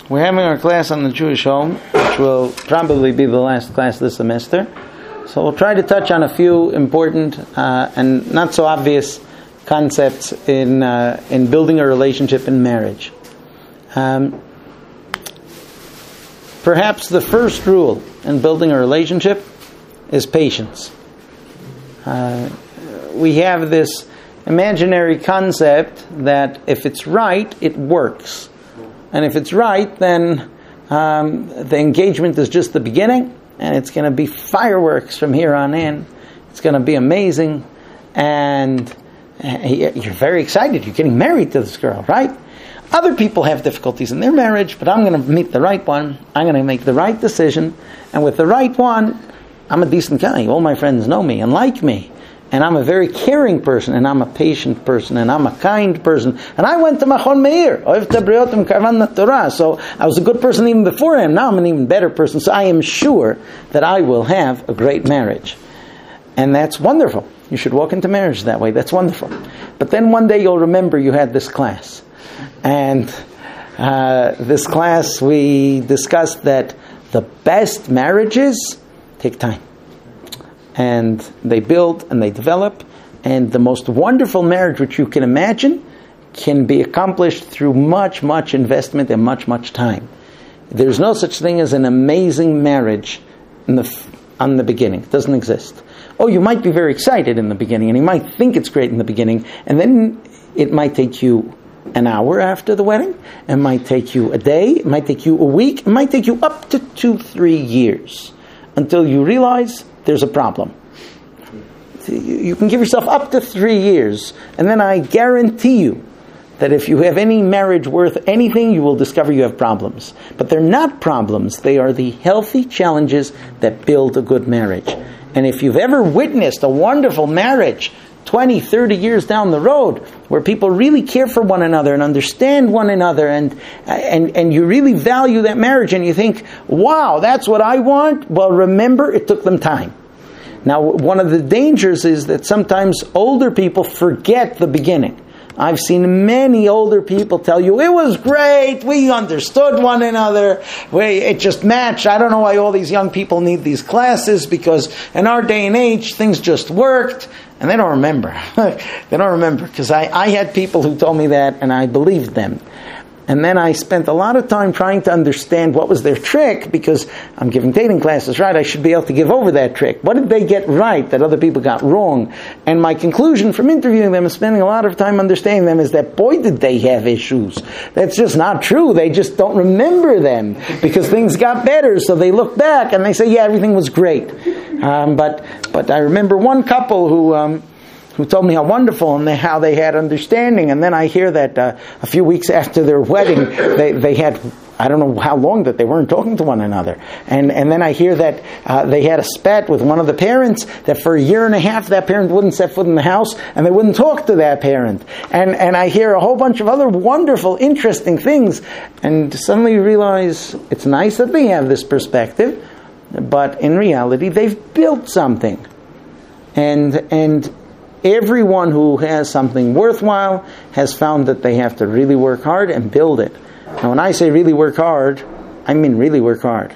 We're having our class on the Jewish home, which will probably be the last class this semester. So we'll try to touch on a few important and not so obvious concepts in building a relationship in marriage. Perhaps the first rule in building a relationship is patience. We have this imaginary concept that if it's right, it works. And if it's right, then the engagement is just the beginning, and it's going to be fireworks from here on in. It's going to be amazing, and you're very excited. You're getting married to this girl, right? Other people have difficulties in their marriage, but I'm going to meet the right one. I'm going to make the right decision, and with the right one, I'm a decent guy. All my friends know me and like me. And I'm a very caring person, and I'm a patient person, and I'm a kind person. And I went to Machon Meir, so I was a good person even before him. Now I'm an even better person, so I am sure that I will have a great marriage. And that's wonderful. You should walk into marriage that way. That's wonderful. But then one day you'll remember you had this class. And this class we discussed that the best marriages take time. And they build and they develop. And the most wonderful marriage which you can imagine can be accomplished through much, much investment and much, much time. There's no such thing as an amazing marriage on the beginning. It doesn't exist. Oh, you might be very excited in the beginning, and you might think it's great in the beginning, and then it might take you an hour after the wedding. It might take you a day. It might take you a week. It might take you up to 2-3 years until you realize there's a problem. You can give yourself up to 3 years, and then I guarantee you that if you have any marriage worth anything, you will discover you have problems. But they're not problems. They are the healthy challenges that build a good marriage. And if you've ever witnessed a wonderful marriage 20, 30 years down the road, where people really care for one another and understand one another, and you really value that marriage, and you think, wow, that's what I want. Well, remember, it took them time. Now, one of the dangers is that sometimes older people forget the beginning. I've seen many older people tell you, it was great, we understood one another, it just matched. I don't know why all these young people need these classes, because in our day and age, things just worked. And they don't remember. They don't remember, because I had people who told me that, and I believed them. And then I spent a lot of time trying to understand what was their trick, because I'm giving dating classes, right? I should be able to give over that trick. What did they get right that other people got wrong? And my conclusion from interviewing them and spending a lot of time understanding them is that, boy, did they have issues. That's just not true. They just don't remember them, because things got better. So they look back and they say, yeah, everything was great. But I remember one couple who told me how wonderful and how they had understanding. And then I hear that a few weeks after their wedding, they had, I don't know how long that they weren't talking to one another. And then I hear that they had a spat with one of the parents, that for 1.5 years that parent wouldn't set foot in the house, and they wouldn't talk to that parent. And I hear a whole bunch of other wonderful, interesting things. And suddenly you realize it's nice that they have this perspective, but in reality they've built something. And everyone who has something worthwhile has found that they have to really work hard and build it. Now, when I say really work hard, I mean really work hard.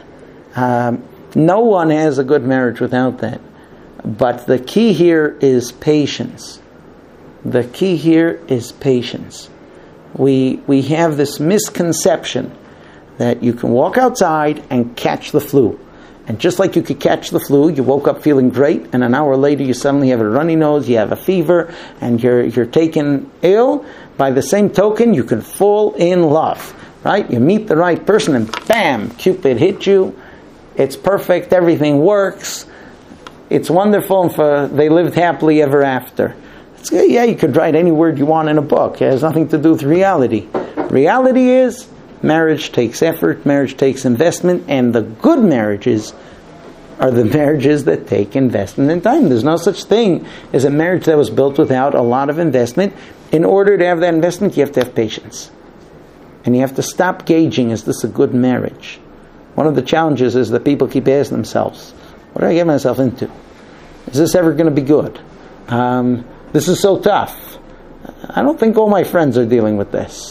No one has a good marriage without that. But the key here is patience. The key here is patience. We have this misconception that you can walk outside and catch the flu. And just like you could catch the flu, you woke up feeling great, and an hour later you suddenly have a runny nose, you have a fever, and you're taken ill. By the same token, you can fall in love, right? You meet the right person, and bam, Cupid hit you. It's perfect, everything works. It's wonderful, and they lived happily ever after. Yeah, you could write any word you want in a book. It has nothing to do with reality. Reality is, marriage takes effort, marriage takes investment, and the good marriages are the marriages that take investment and time. There's no such thing as a marriage that was built without a lot of investment. In order to have that investment, you have to have patience. And you have to stop gauging, is this a good marriage? One of the challenges is that people keep asking themselves, what do I get myself into? Is this ever going to be good? This is so tough. I don't think all my friends are dealing with this.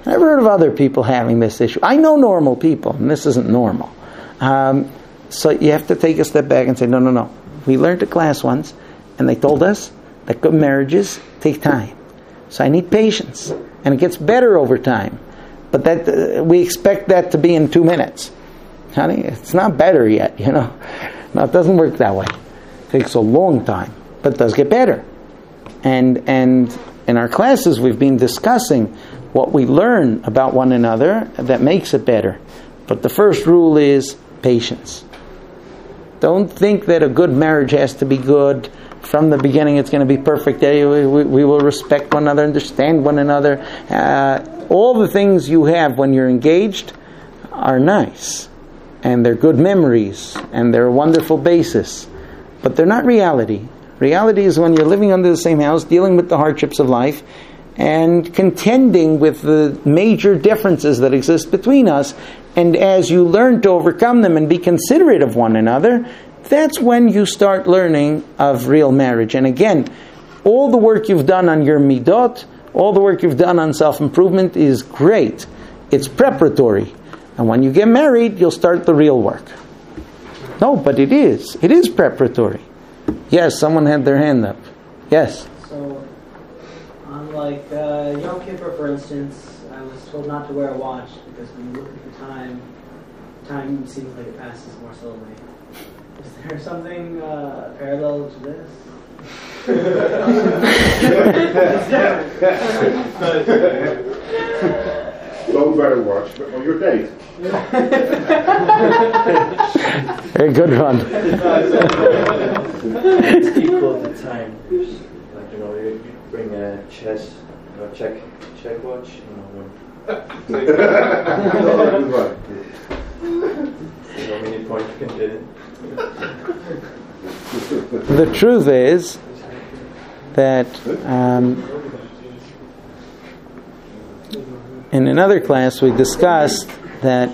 I never heard of other people having this issue. I know normal people, and this isn't normal. So you have to take a step back and say, no. We learned a class once, and they told us that good marriages take time. So I need patience, and it gets better over time. But that we expect that to be in 2 minutes. Honey, it's not better yet, No, it doesn't work that way. It takes a long time, but it does get better. And in our classes, we've been discussing what we learn about one another that makes it better. But the first rule is patience. Don't think that a good marriage has to be good from the beginning. It's going to be perfect. We will respect one another, understand one another. All the things you have when you're engaged are nice, and they're good memories, and they're a wonderful basis. But they're not reality. Reality is when you're living under the same house, dealing with the hardships of life, and contending with the major differences that exist between us. And as you learn to overcome them and be considerate of one another, that's when you start learning of real marriage. And again, all the work you've done on your midot, all the work you've done on self-improvement is great. It's preparatory. And when you get married, you'll start the real work. No, but it is. It is preparatory. Yes, someone had their hand up. Yes? So, on Yom Kippur, for instance, I was told not to wear a watch because when you look at the time seems like it passes more slowly. Is there something parallel to this? Don't wear a watch on your date. Very good one. It's equal to time. Like, you bring a check watch, how many points you can get it. The truth is that in another class we discussed that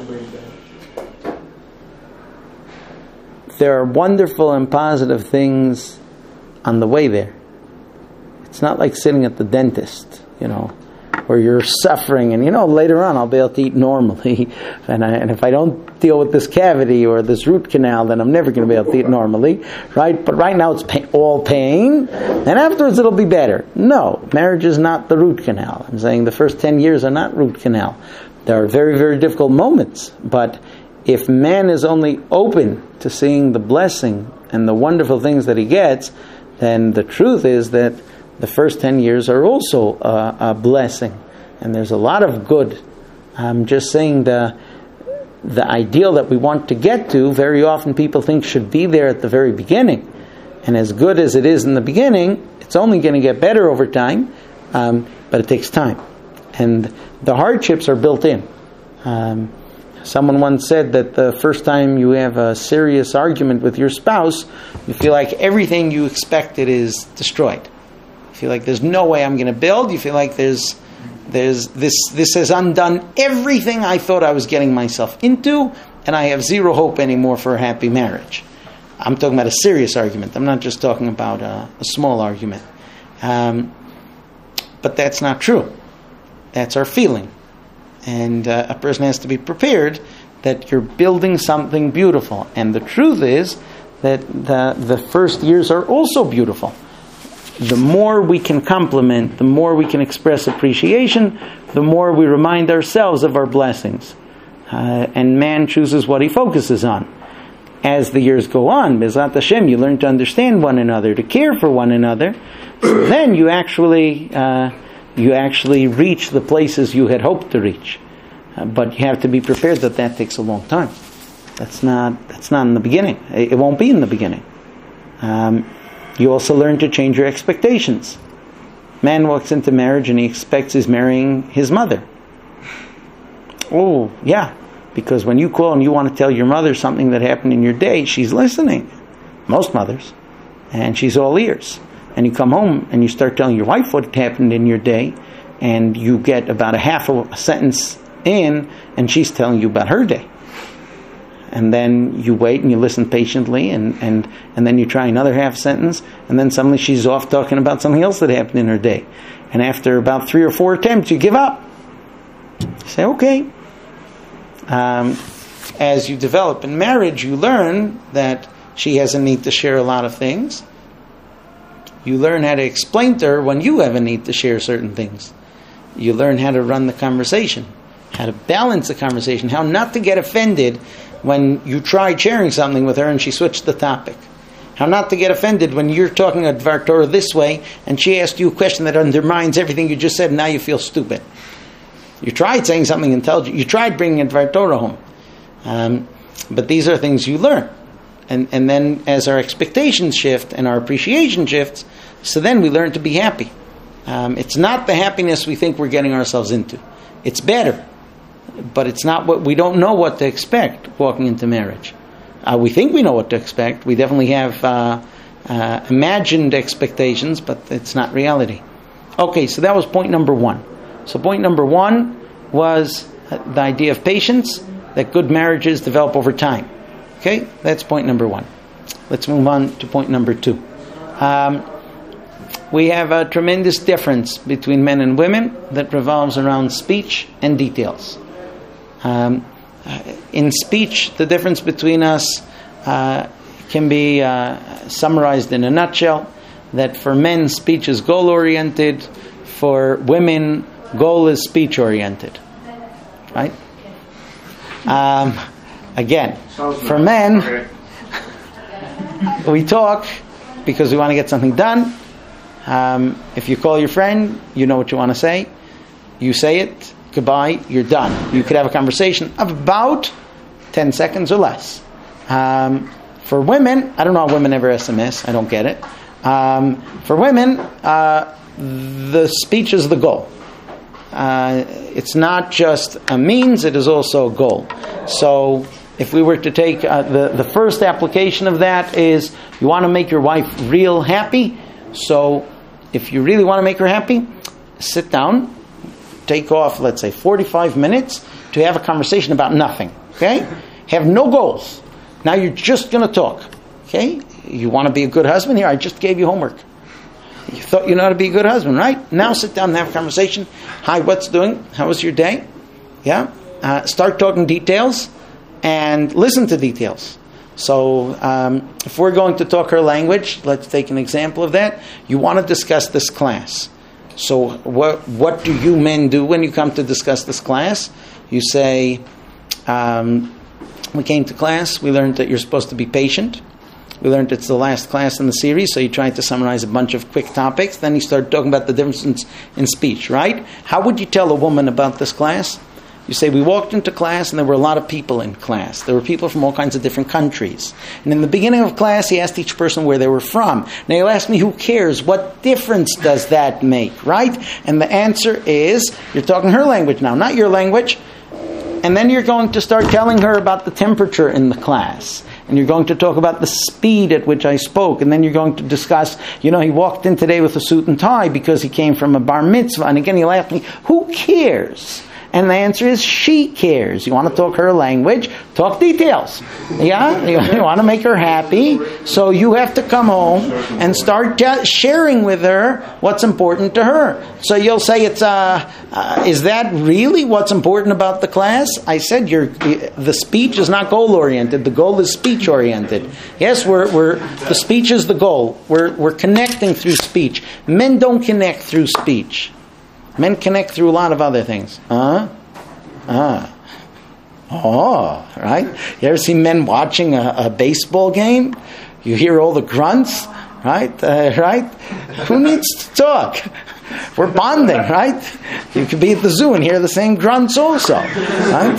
there are wonderful and positive things on the way there. It's not like sitting at the dentist, where you're suffering, and later on I'll be able to eat normally, and if I don't deal with this cavity or this root canal, then I'm never going to be able to eat normally, right? But right now it's all pain, and afterwards it'll be better. No, marriage is not the root canal. I'm saying the first 10 years are not root canal. There are very, very difficult moments, but if man is only open to seeing the blessing and the wonderful things that he gets, then the truth is that the first 10 years are also a blessing. And there's a lot of good. I'm just saying the ideal that we want to get to, very often people think should be there at the very beginning. And as good as it is in the beginning, it's only going to get better over time, but it takes time. And the hardships are built in. Someone once said that the first time you have a serious argument with your spouse, you feel like everything you expected is destroyed. You feel like there's no way I'm going to build. You feel like this has undone everything I thought I was getting myself into, and I have zero hope anymore for a happy marriage. I'm talking about a serious argument. I'm not just talking about a small argument. But that's not true. That's our feeling. And a person has to be prepared that you're building something beautiful. And the truth is that the first years are also beautiful. The more we can compliment, the more we can express appreciation, the more we remind ourselves of our blessings. And man chooses what he focuses on. As the years go on, B'ezrat Hashem, you learn to understand one another, to care for one another. So then you actually reach the places you had hoped to reach. But you have to be prepared that takes a long time. That's not in the beginning. It won't be in the beginning. You also learn to change your expectations. Man walks into marriage and he expects he's marrying his mother. Oh, yeah. Because when you call and you want to tell your mother something that happened in your day, she's listening. Most mothers. And she's all ears. And you come home and you start telling your wife what happened in your day, and you get about a half a sentence in, and she's telling you about her day. And then you wait and you listen patiently, and then you try another half sentence, and then suddenly she's off talking about something else that happened in her day. And after about 3 or 4 attempts, you give up. Say, okay. As you develop in marriage, you learn that she has a need to share a lot of things. You learn how to explain to her when you have a need to share certain things. You learn how to run the conversation, how to balance the conversation, how not to get offended when you tried sharing something with her and she switched the topic. How not to get offended when you're talking a Dvar Torah this way and she asked you a question that undermines everything you just said and now you feel stupid. You tried saying something intelligent. You tried bringing a Dvar Torah home. But these are things you learn. And then as our expectations shift and our appreciation shifts, so then we learn to be happy. It's not the happiness we think we're getting ourselves into. It's better. But it's not what we don't know what to expect walking into marriage. We think we know what to expect. We definitely have imagined expectations, but it's not reality. Okay, so that was point number 1. So point number 1 was the idea of patience, that good marriages develop over time. Okay, that's point number 1. Let's move on to point number 2. We have a tremendous difference between men and women that revolves around speech and details. In speech, the difference between us can be summarized in a nutshell, that for men, speech is goal-oriented. For women, goal is speech-oriented. Right? Again, for men, we talk because we want to get something done. If you call your friend, you know what you want to say. You say it, goodbye, you're done. You could have a conversation of about 10 seconds or less. For women, I don't know how women ever SMS, I don't get it. For women, the speech is the goal. It's not just a means, it is also a goal. So if we were to take the first application of that is you want to make your wife real happy. So if you really want to make her happy, sit down, take off, let's say 45 minutes to have a conversation about nothing. Okay? Have no goals. Now you're just going to talk. Okay? You want to be a good husband? Here, I just gave you homework. You thought you know how to be a good husband, right? Now sit down and have a conversation. Hi, what's doing? How was your day? Yeah? Start talking details and listen to details. So if we're going to talk her language, let's take an example of that. You want to discuss this class. So what do you men do when you come to discuss this class? You say, we came to class, we learned that you're supposed to be patient. We learned it's the last class in the series, so you tried to summarize a bunch of quick topics. Then you started talking about the difference in speech, right? How would you tell a woman about this class? You say, we walked into class and there were a lot of people in class. There were people from all kinds of different countries. And in the beginning of class, he asked each person where they were from. Now you'll ask me, who cares? What difference does that make, right? And the answer is, you're talking her language now, not your language. And then you're going to start telling her about the temperature in the class. And you're going to talk about the speed at which I spoke. And then you're going to discuss, he walked in today with a suit and tie because he came from a bar mitzvah. And again, he'll ask me, who cares? And the answer is, she cares. You want to talk her language, talk details. Yeah? You want to make her happy. So you have to come home and start sharing with her what's important to her. So you'll say, is that really what's important about the class? I said the speech is not goal-oriented. The goal is speech-oriented. Yes, the speech is the goal. We're connecting through speech. Men don't connect through speech. Men connect through a lot of other things. Right? You ever see men watching a baseball game? You hear all the grunts, right? Right? Who needs to talk? We're bonding, right? You could be at the zoo and hear the same grunts also, right?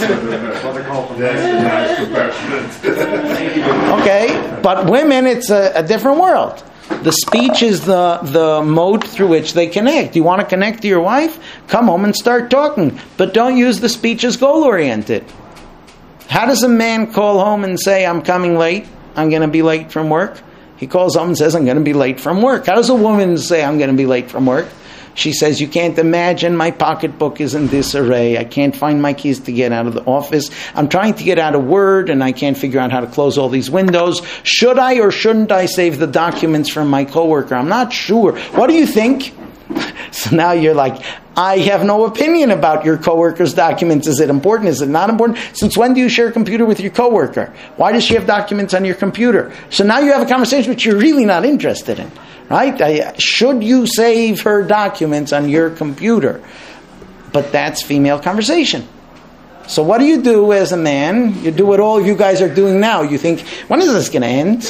Okay, but women, it's a different world. The speech is the mode through which they connect. You want to connect to your wife? Come home and start talking. But don't use the speech as goal-oriented. How does a man call home and say, I'm coming late, I'm going to be late from work? He calls home and says, I'm going to be late from work. How does a woman say, I'm going to be late from work? She says, you can't imagine, my pocketbook is in disarray. I can't find my keys to get out of the office. I'm trying to get out of Word and I can't figure out how to close all these windows. Should I or shouldn't I save the documents from my coworker? I'm not sure. What do you think? So now you're like, I have no opinion about your coworker's documents. Is it important? Is it not important? Since when do you share a computer with your coworker? Why does she have documents on your computer? So now you have a conversation which you're really not interested in, right? Should you save her documents on your computer? But that's female conversation. So what do you do as a man? You do what all you guys are doing now. You think, when is this going to end?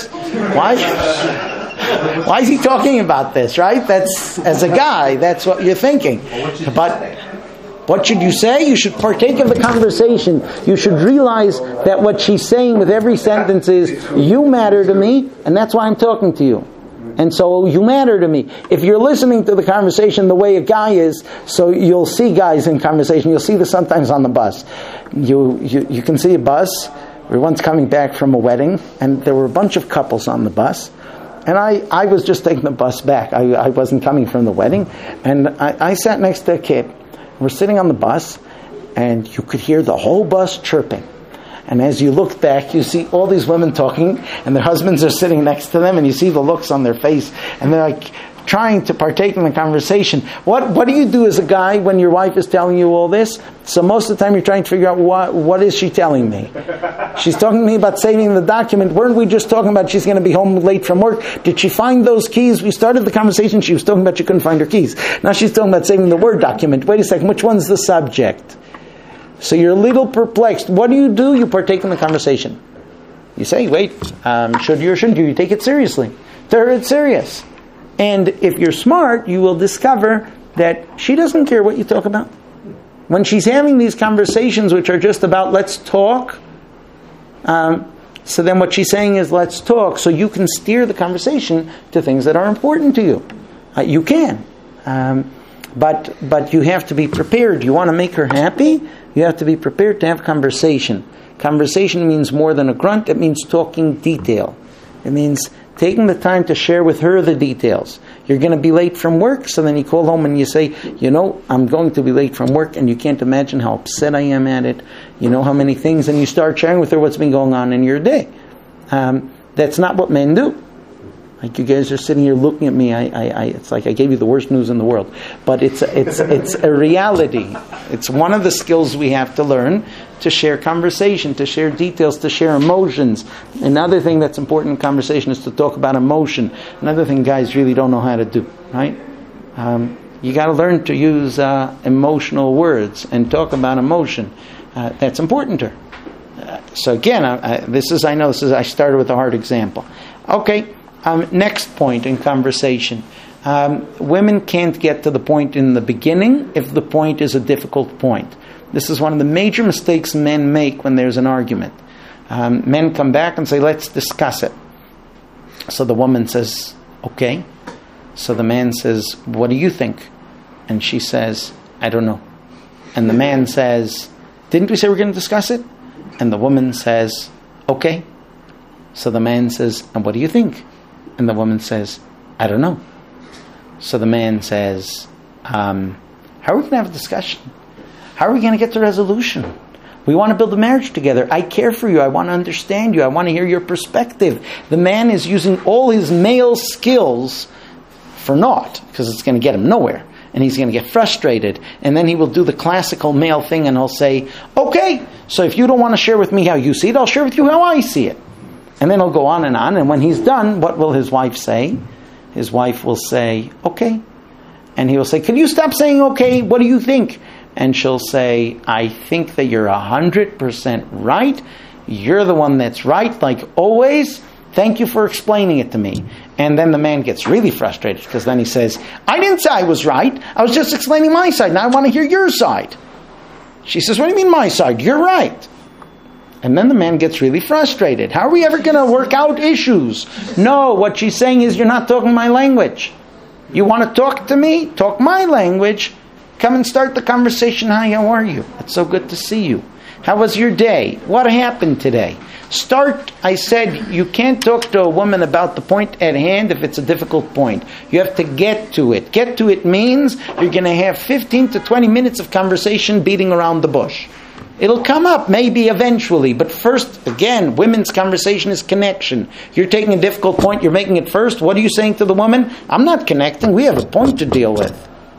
Why is he talking about this, right? That's, as a guy, that's what you're thinking. But what should you say? You should partake of the conversation. You should realize that what she's saying with every sentence is, you matter to me, and that's why I'm talking to you. And so you matter to me. If you're listening to the conversation the way a guy is, so you'll see guys in conversation. You'll see this sometimes on the bus. You can see a bus. We were once coming back from a wedding, and there were a bunch of couples on the bus. And I was just taking the bus back. I wasn't coming from the wedding. And I sat next to a kid. We're sitting on the bus, and you could hear the whole bus chirping. And as you look back, you see all these women talking, and their husbands are sitting next to them, and you see the looks on their face, and they're like trying to partake in the conversation. What do you do as a guy when your wife is telling you all this? So most of the time you're trying to figure out what is she telling me? She's talking to me about saving the document. Weren't we just talking about she's going to be home late from work? Did she find those keys? We started the conversation, she was talking about she couldn't find her keys. Now she's talking about saving the Word document. Wait a second, which one's the subject? So you're a little perplexed. What do? You partake in the conversation. You say, wait, should you or shouldn't you? You take it seriously. To her, it's serious. And if you're smart, you will discover that she doesn't care what you talk about. When she's having these conversations which are just about let's talk, so then what she's saying is let's talk, so you can steer the conversation to things that are important to you. You can. But you have to be prepared. You want to make her happy? You have to be prepared to have conversation. Conversation means more than a grunt. It means talking detail. It means taking the time to share with her the details. You're going to be late from work, so then you call home and you say, I'm going to be late from work, and you can't imagine how upset I am at it. You know how many things, and you start sharing with her what's been going on in your day. That's not what men do. Like you guys are sitting here looking at me, it's like I gave you the worst news in the world. But it's a reality. It's one of the skills we have to learn, to share conversation, to share details, to share emotions. Another thing that's important in conversation is to talk about emotion. Another thing guys really don't know how to do, right? You got to learn to use emotional words and talk about emotion. That's important to her. So again, I started with a hard example. Okay. Next point in conversation. Women can't get to the point in the beginning if the point is a difficult point. This is one of the major mistakes men make when there's an argument. Men come back and say, let's discuss it. So the woman says, okay. So the man says, what do you think? And she says, I don't know. And the man says, didn't we say we're going to discuss it? And the woman says, okay. So the man says, and what do you think? And the woman says, I don't know. So the man says, how are we going to have a discussion? How are we going to get to resolution? We want to build a marriage together. I care for you. I want to understand you. I want to hear your perspective. The man is using all his male skills for naught, because it's going to get him nowhere. And he's going to get frustrated. And then he will do the classical male thing and he'll say, okay, so if you don't want to share with me how you see it, I'll share with you how I see it. And then he'll go on. And when he's done, what will his wife say? His wife will say, okay. And he will say, can you stop saying okay? What do you think? And she'll say, I think that you're 100% right. You're the one that's right, like always. Thank you for explaining it to me. And then the man gets really frustrated, because then he says, I didn't say I was right. I was just explaining my side. Now I want to hear your side. She says, what do you mean my side? You're right. And then the man gets really frustrated. How are we ever going to work out issues? No, what she's saying is, you're not talking my language. You want to talk to me? Talk my language. Come and start the conversation. Hi, how are you? It's so good to see you. How was your day? What happened today? Start, I said, you can't talk to a woman about the point at hand if it's a difficult point. You have to get to it. Get to it means you're going to have 15 to 20 minutes of conversation beating around the bush. It'll come up, maybe eventually. But first, again, women's conversation is connection. You're taking a difficult point, you're making it first. What are you saying to the woman? I'm not connecting. We have a point to deal with.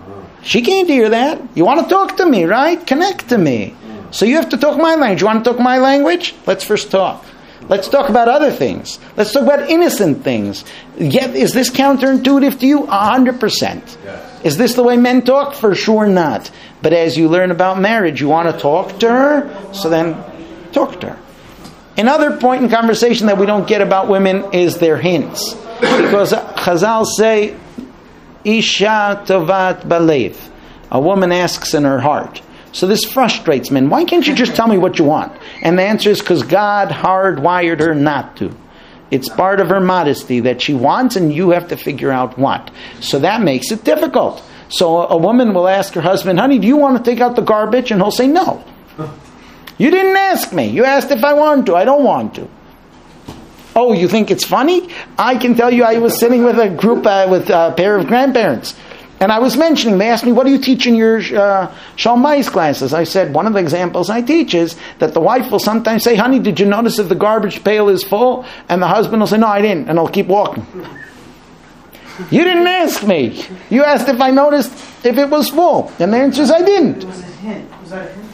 She can't hear that. You want to talk to me, right? Connect to me. So you have to talk my language. You want to talk my language? Let's first talk. Let's talk about other things. Let's talk about innocent things. Yet, is this counterintuitive to you? 100%. Is this the way men talk? For sure not. But as you learn about marriage, you want to talk to her, so then talk to her. Another point in conversation that we don't get about women is their hints. Because Chazal say, Isha tovat balev. A woman asks in her heart. So this frustrates men. Why can't you just tell me what you want? And the answer is because God hardwired her not to. It's part of her modesty that she wants, and you have to figure out what. So that makes it difficult. So a woman will ask her husband, honey, do you want to take out the garbage? And he'll say, no. You didn't ask me. You asked if I want to. I don't want to. Oh, you think it's funny? I can tell you I was sitting with a group, with a pair of grandparents. And I was mentioning, they asked me, what do you teach in your Shalmais classes? I said, one of the examples I teach is that the wife will sometimes say, honey, did you notice if the garbage pail is full? And the husband will say, no, I didn't. And I'll keep walking. You didn't ask me. You asked if I noticed if it was full. And the answer is, I didn't. It was a hint. Was that a hint?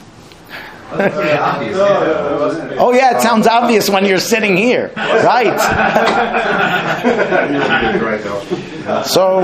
Oh yeah, it sounds obvious when you're sitting here, right? So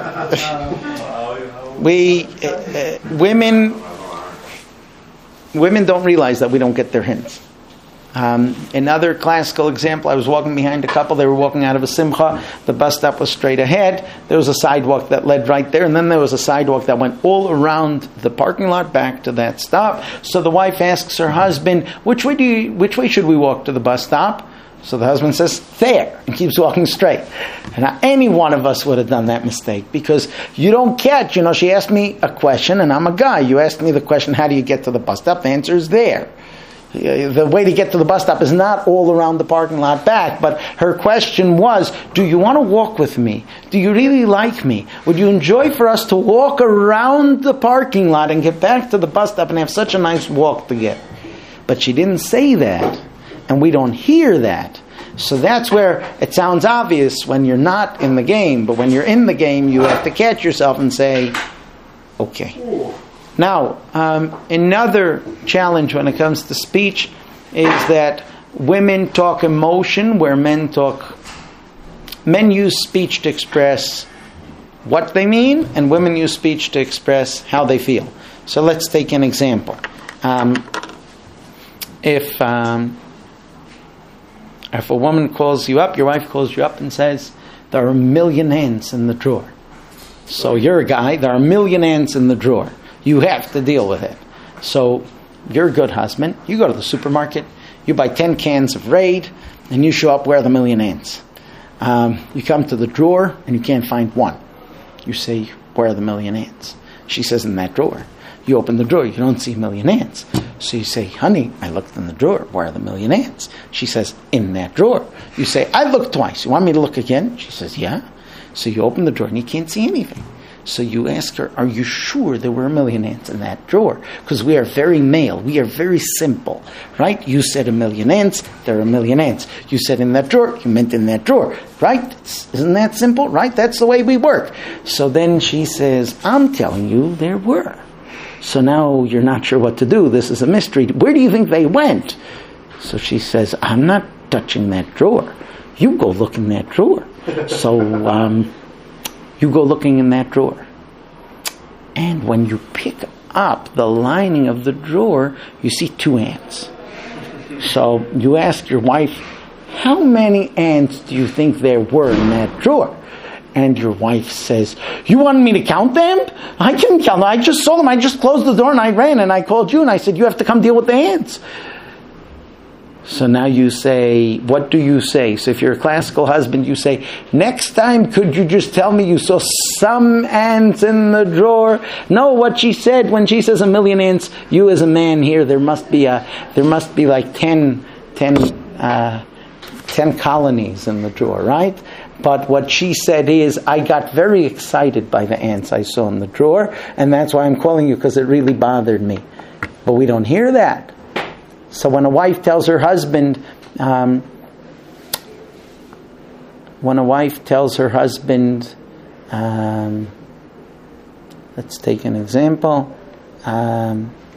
women don't realize that we don't get their hints. Another classical example, I was walking behind a couple, they were walking out of a simcha, the bus stop was straight ahead, there was a sidewalk that led right there, and then there was a sidewalk that went all around the parking lot back to that stop. So the wife asks her husband, which way should we walk to the bus stop? So the husband says, there, and keeps walking straight. And any one of us would have done that mistake, because you don't catch, she asked me a question, and I'm a guy, you asked me the question, how do you get to the bus stop? The answer is there. The way to get to the bus stop is not all around the parking lot back, but her question was, do you want to walk with me? Do you really like me? Would you enjoy for us to walk around the parking lot and get back to the bus stop and have such a nice walk together? But she didn't say that, and we don't hear that. So that's where it sounds obvious when you're not in the game, but when you're in the game, you have to catch yourself and say, okay. Now, another challenge when it comes to speech is that women talk emotion where men use speech to express what they mean, and women use speech to express how they feel. So let's take an example. If a woman calls you up, your wife calls you up and says, there are a million ants in the drawer. So you're a guy, there are a million ants in the drawer. You have to deal with it. So you're a good husband. You go to the supermarket. You buy 10 cans of Raid. And you show up where are the million ants. You come to the drawer and you can't find one. You say, where are the million ants? She says, in that drawer. You open the drawer. You don't see a million ants. So you say, honey, I looked in the drawer. Where are the million ants? She says, in that drawer. You say, I looked twice. You want me to look again? She says, yeah. So you open the drawer and you can't see anything. So you ask her, are you sure there were a million ants in that drawer? Because we are very male. We are very simple. Right? You said a million ants. There are a million ants. You said in that drawer. You meant in that drawer. Right? Isn't that simple? Right? That's the way we work. So then she says, I'm telling you there were. So now you're not sure what to do. This is a mystery. Where do you think they went? So she says, I'm not touching that drawer. You go look in that drawer. So, you go looking in that drawer. And when you pick up the lining of the drawer, you see 2 ants. So you ask your wife, how many ants do you think there were in that drawer? And your wife says, you want me to count them? I can count them. I just saw them. I just closed the door and I ran and I called you and I said, you have to come deal with the ants. So now you say, what do you say? So if you're a classical husband, you say, next time could you just tell me you saw some ants in the drawer? No, what she said when she says a million ants, you as a man here, there must be like 10 colonies in the drawer, right? But what she said is, I got very excited by the ants I saw in the drawer, and that's why I'm calling you, because it really bothered me. But we don't hear that. So when a wife tells her husband, you Let's take an example. A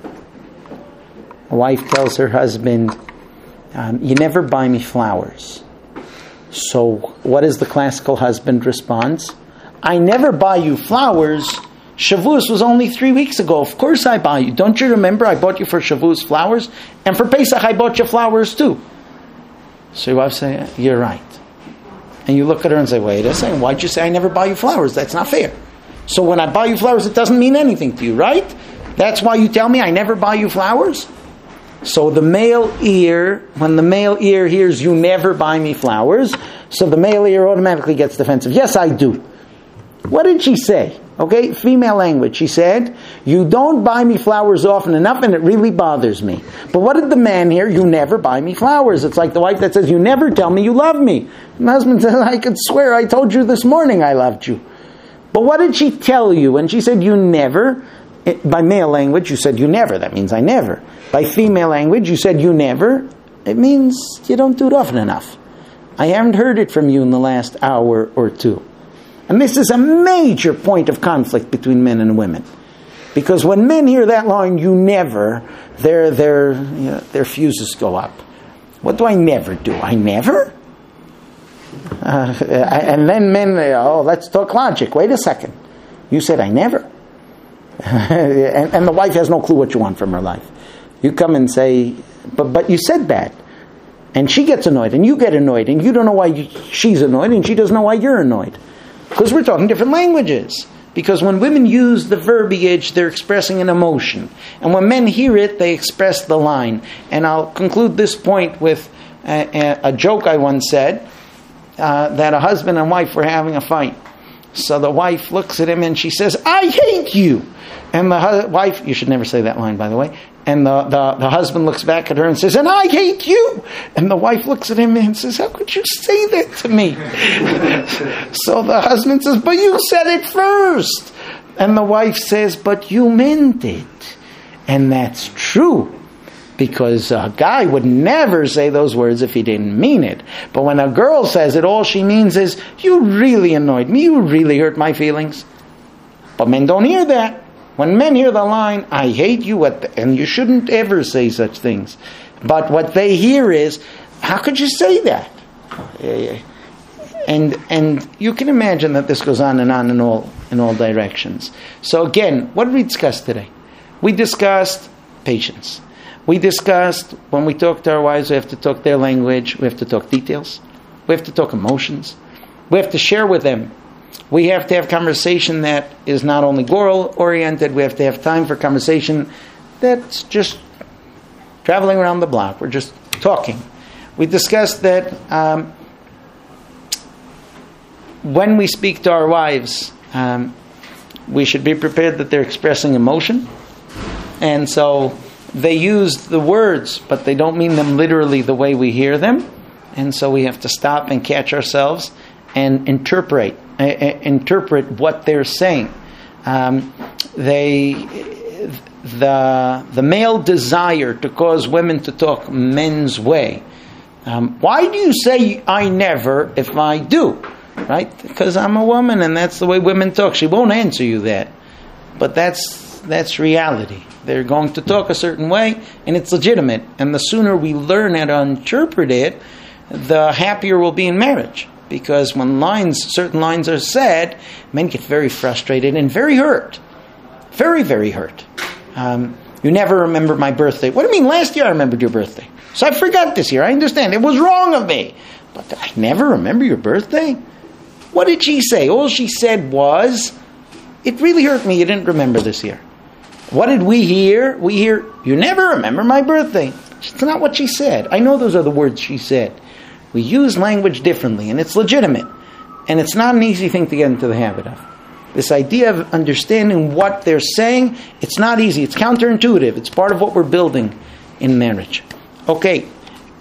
wife tells her husband, you never buy me flowers. So what is the classical husband response? I never buy you flowers. Shavuos was only 3 weeks ago. Of course I buy you. Don't you remember I bought you for Shavuos flowers? And for Pesach I bought you flowers too. So your wife say, you're right. And you look at her and say, wait a second, why'd you say I never buy you flowers? That's not fair. So when I buy you flowers, it doesn't mean anything to you, right? That's why you tell me I never buy you flowers? So the male ear, when the male ear hears you never buy me flowers, so the male ear automatically gets defensive. Yes, I do. What did she say? Okay, female language. She said, you don't buy me flowers often enough and it really bothers me. But what did the man hear? You never buy me flowers. It's like the wife that says, you never tell me you love me. My husband says, I could swear I told you this morning I loved you. But what did she tell you? When she said you never, by male language you said you never. That means I never. By female language you said you never. It means you don't do it often enough. I haven't heard it from you in the last hour or two. And this is a major point of conflict between men and women. Because when men hear that line, you never, their fuses go up. What do I never do? I never? And then men, let's talk logic. Wait a second. You said I never. and the wife has no clue what you want from her life. You come and say, but you said that. And she gets annoyed, and you get annoyed, and you don't know why she's annoyed, and she doesn't know why you're annoyed. Because we're talking different languages. Because when women use the verbiage, they're expressing an emotion. And when men hear it, they express the line. And I'll conclude this point with a joke I once said, that a husband and wife were having a fight. So the wife looks at him and she says, I hate you. And the wife, you should never say that line, by the way. And the husband looks back at her and says, and I hate you. And the wife looks at him and says, how could you say that to me? So the husband says, but you said it first. And the wife says, but you meant it. And that's true. Because a guy would never say those words if he didn't mean it. But when a girl says it, all she means is, you really annoyed me. You really hurt my feelings. But men don't hear that. When men hear the line, I hate you, and you shouldn't ever say such things. But what they hear is, how could you say that? And you can imagine that this goes on in all directions. So again, what did we discuss today? We discussed patience. We discussed when we talk to our wives, we have to talk their language, we have to talk details, we have to talk emotions, we have to share with them. We have to have conversation that is not only goal-oriented, we have to have time for conversation that's just traveling around the block. We're just talking. We discussed that when we speak to our wives, we should be prepared that they're expressing emotion. And so they use the words, but they don't mean them literally the way we hear them. And so we have to stop and catch ourselves and interpret what they're saying. The male desire to cause women to talk men's way. Why do you say I never if I do? Right? Because I'm a woman and that's the way women talk. She won't answer you that. But that's reality. They're going to talk a certain way and it's legitimate. And the sooner we learn how to interpret it, the happier we'll be in marriage. Because when certain lines are said, men get very frustrated and very hurt. Very, very hurt. You never remember my birthday. What do you mean? Last year I remembered your birthday. So I forgot this year. I understand. It was wrong of me. But I never remember your birthday? What did she say? All she said was, it really hurt me you didn't remember this year. What did we hear? We hear, you never remember my birthday. It's not what she said. I know those are the words she said. We use language differently, and it's legitimate. And it's not an easy thing to get into the habit of. This idea of understanding what they're saying, it's not easy. It's counterintuitive. It's part of what we're building in marriage. Okay.